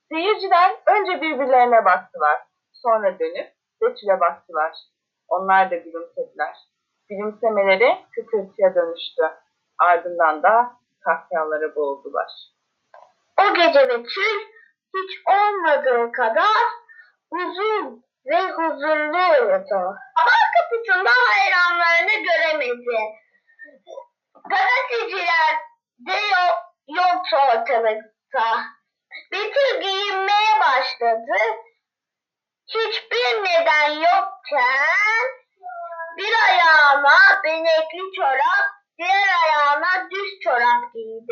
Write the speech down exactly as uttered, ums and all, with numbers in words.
Seyirciler önce birbirlerine baktılar. Sonra dönüp Betül'e baktılar. Onlar da gülümsediler. Gülümsemeleri kıkırtıya dönüştü. Ardından da kahkahalara boğuldular. O gece Betül hiç olmadığı kadar uzun ve huzurlu uyudu. Sabah kapısında hayranlarını göremedi. Gazeteciler de yok, yoktu ortalıkta. Betül giyinmeye başladı. Hiçbir neden yokken bir ayağına benekli çorap, diğer ayağına düz çorap giydi.